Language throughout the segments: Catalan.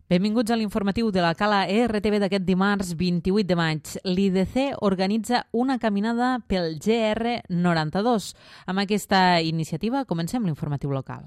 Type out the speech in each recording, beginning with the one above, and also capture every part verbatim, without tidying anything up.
Benvinguts a l'informatiu de la Cala E R T V d'aquest dimarts vint-i-vuit de maig. L'I D C organitza una caminada pel G R noranta-dos. Amb aquesta iniciativa comencem l'informatiu local.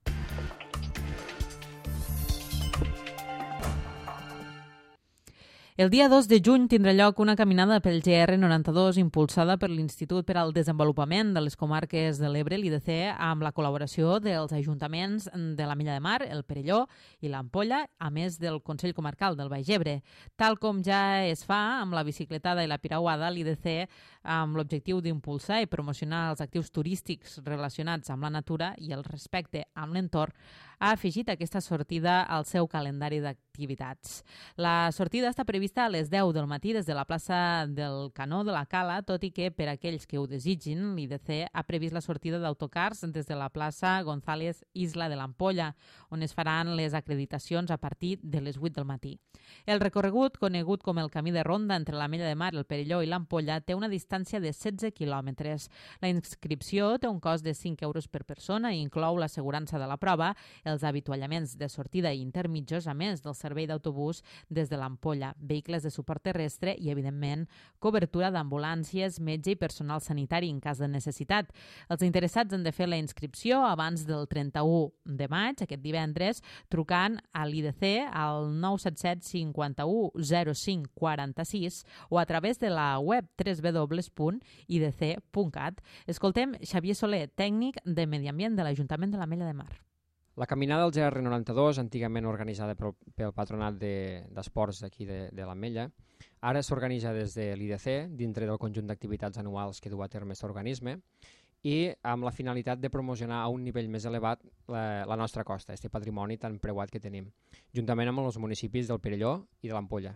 El dia dos de juny tindrà lloc una caminada pel G R noranta-dos impulsada per l'Institut per al Desenvolupament de les Comarques de l'Ebre, l'I D C, amb la col·laboració dels ajuntaments de l'Ametlla de Mar, el Perelló i l'Ampolla, a més del Consell Comarcal del Baix Ebre. Tal com ja es fa amb la bicicletada i la piragüada, l'I D C, amb l'objectiu d'impulsar i promocionar els actius turístics relacionats amb la natura i el respecte amb l'entorn, ha afegit aquesta sortida al seu calendari d'activitats. La sortida està prevista a les deu del matí des de la plaça del Canó de la Cala, tot i que per a aquells que ho desitgin, l'I D C ha previst la sortida d'autocars des de la plaça González Isla de l'Ampolla, on es faran les acreditacions a partir de les vuit del matí. El recorregut, conegut com el Camí de Ronda entre l'Ametlla de Mar, el Perelló i l'Ampolla, té una distància de setze quilòmetres. La inscripció té un cost de cinc euros per persona i inclou l'assegurança de la prova, els avituallaments de sortida i intermitjos, a més del servei d'autobús des de l'Ampolla, vehicles de suport terrestre i, evidentment, cobertura d'ambulàncies, metge i personal sanitari en cas de necessitat. Els interessats han de fer la inscripció abans del trenta-u de maig, aquest divendres, trucant a l'I D C al nou set set cinquanta-u zero cinc quaranta-sis o a través de la web w w w punt i d c punt cat. Escoltem Xavier Soler, tècnic de Medi Ambient de l'Ajuntament de l'Ametlla de Mar. La caminada del G R noranta-dos, antigament organitzada pel Patronat d'Esports d'aquí de, de l'Ametlla, ara s'organitza des de l'I D C, dintre del conjunt d'activitats anuals que du a terme aquest organisme, i amb la finalitat de promocionar a un nivell més elevat la, la nostra costa, aquest patrimoni tan preuat que tenim, juntament amb els municipis del Perelló i de l'Ampolla.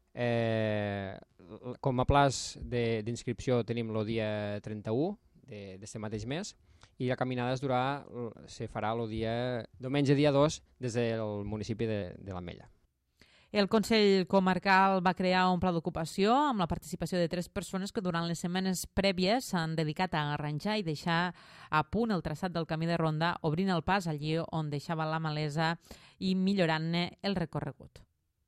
Eh, com a plaç d'inscripció tenim el dia trenta-u d'aquest mateix mes, i la caminada es durà, se farà el dia, diumenge dia dos des del municipi de, de l'Ametlla. El Consell Comarcal va crear un pla d'ocupació amb la participació de tres persones que durant les setmanes prèvies s'han dedicat a arranjar i deixar a punt el traçat del camí de ronda, obrint el pas allí on deixava la malesa i millorant-ne el recorregut.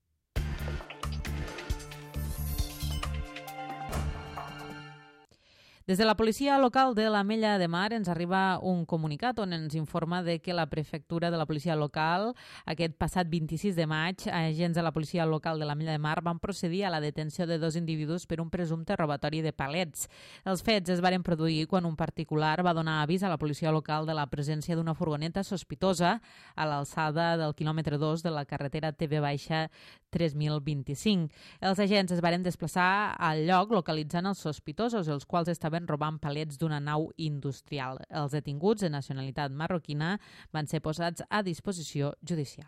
Des de la policia local de l'Ametlla de Mar ens arriba un comunicat on ens informa de que la prefectura de la policia local, aquest passat vint-i-sis de maig, agents de la policia local de l'Ametlla de Mar van procedir a la detenció de dos individus per un presumpte robatori de palets. Els fets es varen produir quan un particular va donar avís a la policia local de la presència d'una furgoneta sospitosa a l'alçada del quilòmetre dos de la carretera T V tres mil vint-i-cinc. Els agents es varen desplaçar al lloc localitzant els sospitosos, els quals estaven robant palets d'una nau industrial. Els detinguts de nacionalitat marroquina van ser posats a disposició judicial.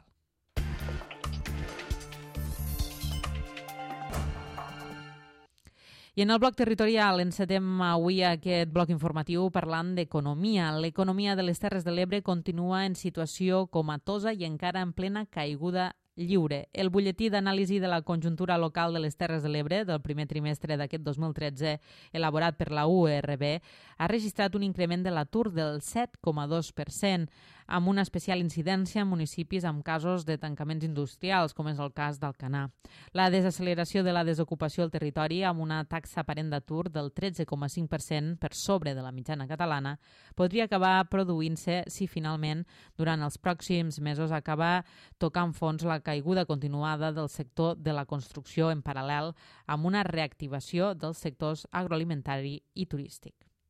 I en el bloc territorial encetem avui aquest bloc informatiu parlant d'economia. L'economia de les Terres de l'Ebre continua en situació comatosa i encara en plena caiguda lliure. El butlletí d'anàlisi de la conjuntura local de les Terres de l'Ebre del primer trimestre d'aquest dos mil tretze, elaborat per la U R B, ha registrat un increment de l'atur del set coma dos per cent, amb una especial incidència en municipis amb casos de tancaments industrials, com és el cas d'Alcanar. La desacceleració de la desocupació al territori, amb una taxa aparent d'atur del tretze coma cinc per cent per sobre de la mitjana catalana, podria acabar produint-se si finalment, durant els pròxims mesos, acaba tocant fons la caiguda continuada del sector de la construcció en paral·lel amb una reactivació dels sectors agroalimentari i turístic.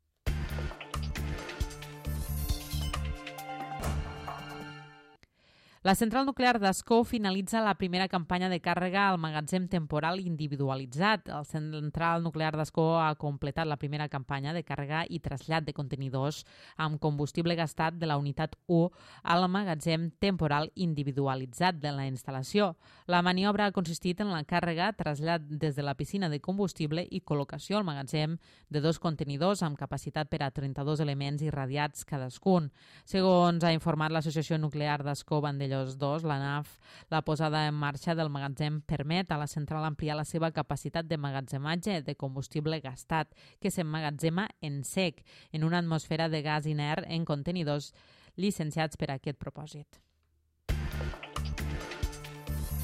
La central nuclear d'Ascó finalitza la primera campanya de càrrega al magatzem temporal individualitzat. La central nuclear d'Ascó ha completat la primera campanya de càrrega i trasllat de contenidors amb combustible gastat de la unitat u al magatzem temporal individualitzat de la instal·lació. La maniobra ha consistit en la càrrega, trasllat des de la piscina de combustible i col·locació al magatzem de dos contenidors amb capacitat per a trenta-dos elements irradiats cadascun. Segons ha informat l'Associació Nuclear d'Ascó Vandellós dos, la N A F, la posada en marxa del magatzem permet a la central ampliar la seva capacitat de magatzematge de combustible gastat, que s'emmagatzema en sec, en una atmosfera de gas inert en contenidors llicenciats per a aquest propòsit.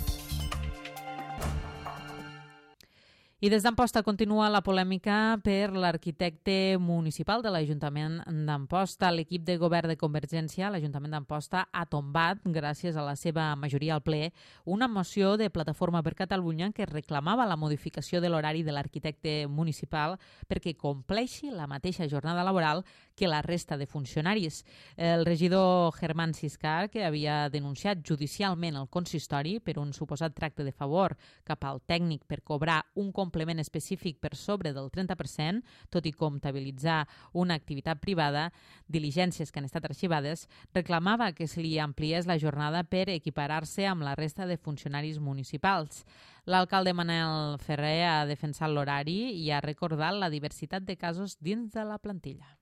I des d'Amposta continua la polèmica per l'arquitecte municipal de l'Ajuntament d'Amposta. L'equip de govern de Convergència, l'Ajuntament d'Amposta, ha tombat, gràcies a la seva majoria al ple, una moció de Plataforma per Catalunya que reclamava la modificació de l'horari de l'arquitecte municipal perquè compleixi la mateixa jornada laboral que la resta de funcionaris. El regidor Germán Siscar, que havia denunciat judicialment el consistori per un suposat tracte de favor cap al tècnic per cobrar un complement específic per sobre del trenta per cent, tot i comptabilitzar una activitat privada, diligències que han estat arxivades, reclamava que se li ampliés la jornada per equiparar-se amb la resta de funcionaris municipals. L'alcalde Manel Ferrer ha defensat l'horari i ha recordat la diversitat de casos dins de la plantilla.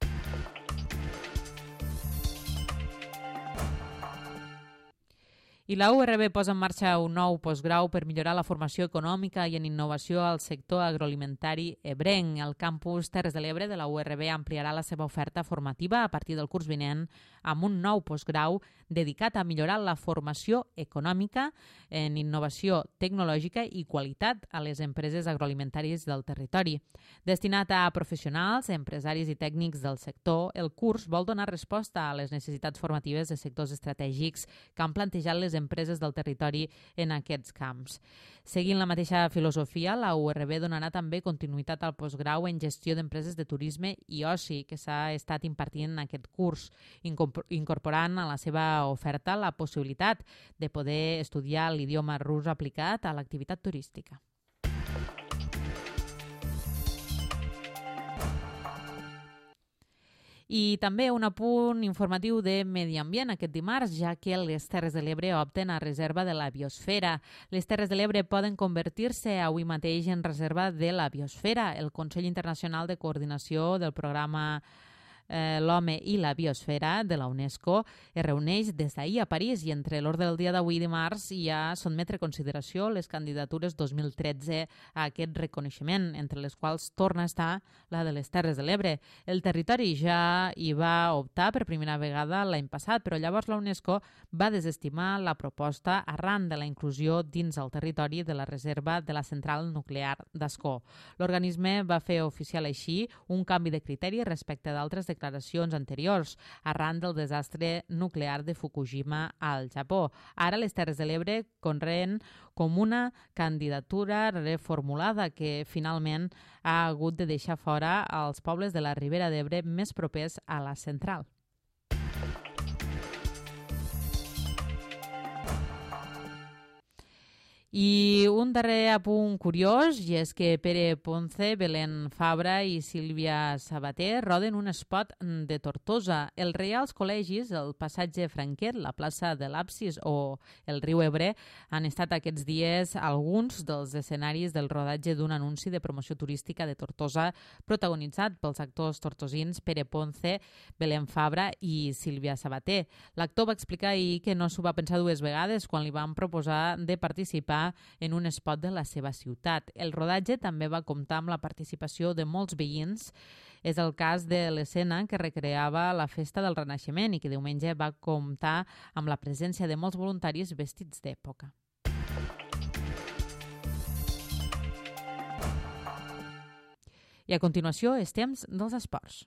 I la U R B posa en marxa un nou postgrau per millorar la formació econòmica i en innovació al sector agroalimentari ebrenc. El campus Terres de l'Ebre de la U R B ampliarà la seva oferta formativa a partir del curs vinent amb un nou postgrau dedicat a millorar la formació econòmica en innovació tecnològica i qualitat a les empreses agroalimentàries del territori. Destinat a professionals, empresaris i tècnics del sector, el curs vol donar resposta a les necessitats formatives de sectors estratègics que han plantejat les empreses del territori en aquests camps. Seguint la mateixa filosofia, la U R B donarà també continuïtat al postgrau en gestió d'empreses de turisme i oci que s'ha estat impartint en aquest curs, incorporant a la seva oferta la possibilitat de poder estudiar l'idioma rus aplicat a l'activitat turística. I també un apunt informatiu de medi ambient aquest dimarts, ja que les Terres de l'Ebre opten a reserva de la biosfera. Les Terres de l'Ebre poden convertir-se avui mateix en reserva de la biosfera. El Consell Internacional de Coordinació del Programa eh, l'Home i la Biosfera de la UNESCO es reuneix des d'ahir a París i entre l'ordre del dia d'avui dimarts hi ha sotmetre a consideració les candidatures dos mil tretze a aquest reconeixement, entre les quals torna a estar la de les Terres de l'Ebre. El territori ja hi va optar per primera vegada l'any passat, però llavors la UNESCO va desestimar la proposta arran de la inclusió dins el territori de la reserva de la central nuclear d'Ascó. L'organisme va fer oficial així un canvi de criteri respecte d'altres declaracions anteriors arran del desastre nuclear de Fukushima al Japó. Ara les Terres de l'Ebre conreen com una candidatura reformulada que finalment ha hagut de deixar fora els pobles de la Ribera d'Ebre més propers a la central. I un darrer apunt curiós, i és que Pere Ponce, Belén Fabra i Sílvia Sabater roden un spot de Tortosa. Els Reials Col·legis, el passatge Franquet, la plaça de l'Absis o el riu Ebre han estat aquests dies alguns dels escenaris del rodatge d'un anunci de promoció turística de Tortosa protagonitzat pels actors tortosins Pere Ponce, Belén Fabra i Sílvia Sabater. L'actor va explicar ahir que no s'ho va pensar dues vegades quan li van proposar de participar en un spot de la seva ciutat. El rodatge també va comptar amb la participació de molts veïns. És el cas de l'escena que recreava la festa del Renaixement i que diumenge va comptar amb la presència de molts voluntaris vestits d'època. I a continuació és temps dels esports.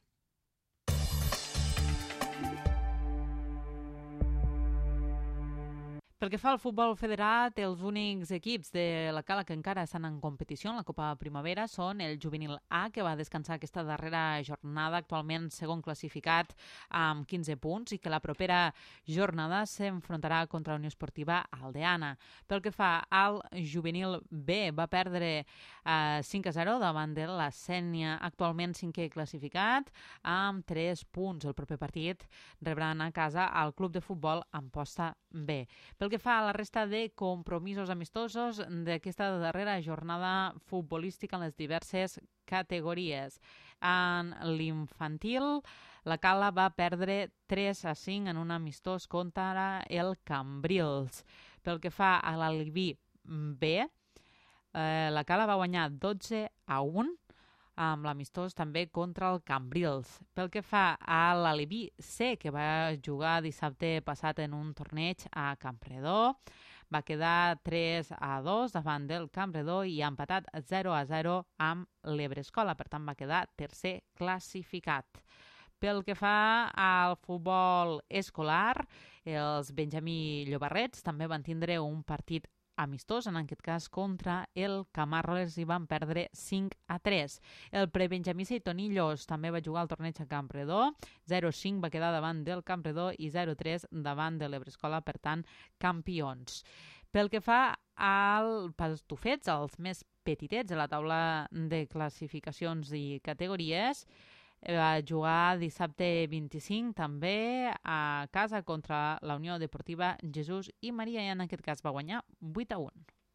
Pel que fa al futbol federat, els únics equips de la Cala que encara estan en competició en la Copa Primavera són el Juvenil A, que va descansar aquesta darrera jornada, actualment segon classificat amb quinze punts, i que la propera jornada s'enfrontarà contra la Unió Esportiva Aldeana. Pel que fa al Juvenil B, va perdre eh, cinc a zero davant de la Sénia, actualment cinquè classificat, amb tres punts. El proper partit rebran a casa al Club de Futbol Amposta B. Pel que fa a la resta de compromisos amistosos d'aquesta darrera jornada futbolística en les diverses categories. En l'infantil, la Cala va perdre tres a cinc en un amistós contra el Cambrils. Pel que fa a l'Aliví B, eh, la Cala va guanyar dotze a un amb l'amistós també contra el Cambrils. Pel que fa a l'Aliví C, que va jugar dissabte passat en un torneig a Campredó, va quedar tres a dos davant del Campredó i ha empatat zero a zero amb l'Ebre Escola, per tant va quedar tercer classificat. Pel que fa al futbol escolar, els Benjamí Llobarrets també van tindre un partit amistós, en aquest cas contra el Camarles, i van perdre cinc a tres. El prebenjamí Seitonillos també va jugar al torneig a Campredó, zero a cinc va quedar davant del Campredó i zero a tres davant de l'Ebre Escola, per tant, campions. Pel que fa al pastufets, els més petitets de la taula de classificacions i categories, va jugar dissabte vint-i-cinc també a casa contra la Unió Deportiva Jesús i Maria, i en aquest cas va guanyar vuit a u.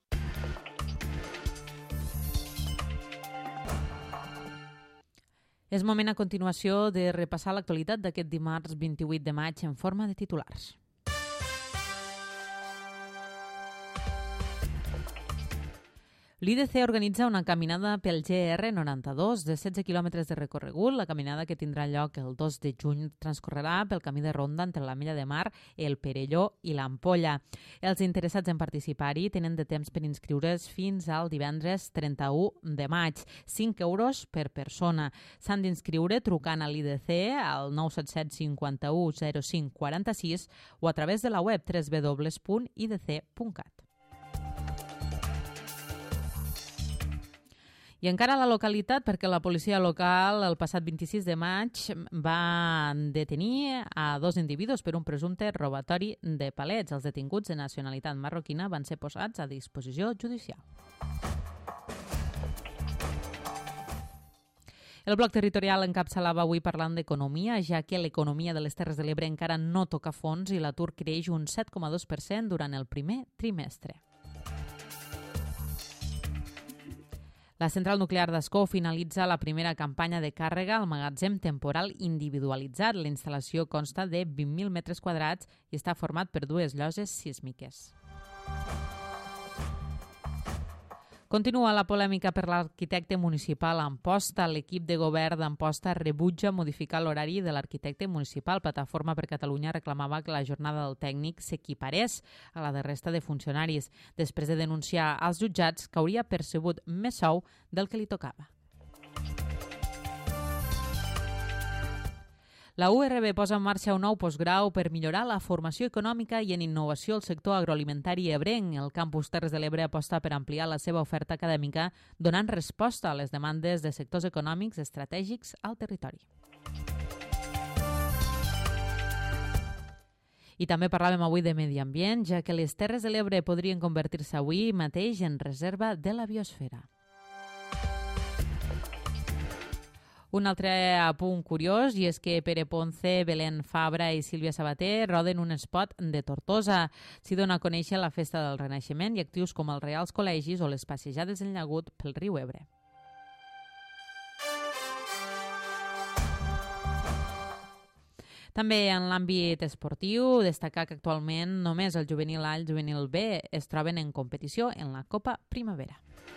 És moment a continuació de repassar l'actualitat d'aquest dimarts vint-i-vuit de maig en forma de titulars. L'I D C organitza una caminada pel G R noranta-dos de setze quilòmetres de recorregut. La caminada, que tindrà lloc el dos de juny, transcorrerà pel camí de ronda entre l'Ametlla de Mar, el Perelló i l'Ampolla. Els interessats en participar-hi tenen de temps per inscriure's fins al divendres trenta-u de maig. cinc euros per persona. S'han d'inscriure trucant a l'I D C al nou set set cinquanta-u zero cinc quaranta-sis o a través de la web w w w punt i d c punt cat. I encara a la localitat, perquè la policia local el passat vint-i-sis de maig va detenir a dos individus per un presumpte robatori de palets. Els detinguts de nacionalitat marroquina van ser posats a disposició judicial. El bloc territorial encapçalava avui parlant d'economia, ja que l'economia de les Terres de l'Ebre encara no toca fons i l'atur creix un set coma dos per cent durant el primer trimestre. La central nuclear d'Ascó finalitza la primera campanya de càrrega al magatzem temporal individualitzat. La instal·lació consta de vint mil metres quadrats i està format per dues lloses sísmiques. Continua la polèmica per l'arquitecte municipal Amposta. L'equip de govern d'Amposta rebutja modificar l'horari de l'arquitecte municipal. Plataforma per Catalunya reclamava que la jornada del tècnic s'equiparés a la de resta de funcionaris, després de denunciar als jutjats que hauria percebut més sou del que li tocava. La U R B posa en marxa un nou postgrau per millorar la formació econòmica i en innovació al sector agroalimentari ebrenc. El campus Terres de l'Ebre aposta per ampliar la seva oferta acadèmica, donant resposta a les demandes de sectors econòmics estratègics al territori. I també parlàvem avui de medi ambient, ja que les Terres de l'Ebre podrien convertir-se avui mateix en reserva de la biosfera. Un altre apunt curiós, i és que Pere Ponce, Belén Fabra i Sílvia Sabater roden un spot de Tortosa. S'hi dona a conèixer la festa del Renaixement i actius com els Reals Col·legis o les passejades en llagut pel riu Ebre. També en l'àmbit esportiu, destacar que actualment només el juvenil A i el juvenil B es troben en competició en la Copa Primavera.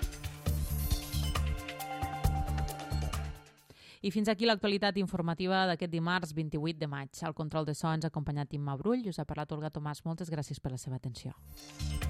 I fins aquí l'actualitat informativa d'aquest dimarts vint-i-vuit de maig. Al control de so ens ha acompanyat Imma Brull i us ha parlat Olga Tomàs. Moltes gràcies per la seva atenció.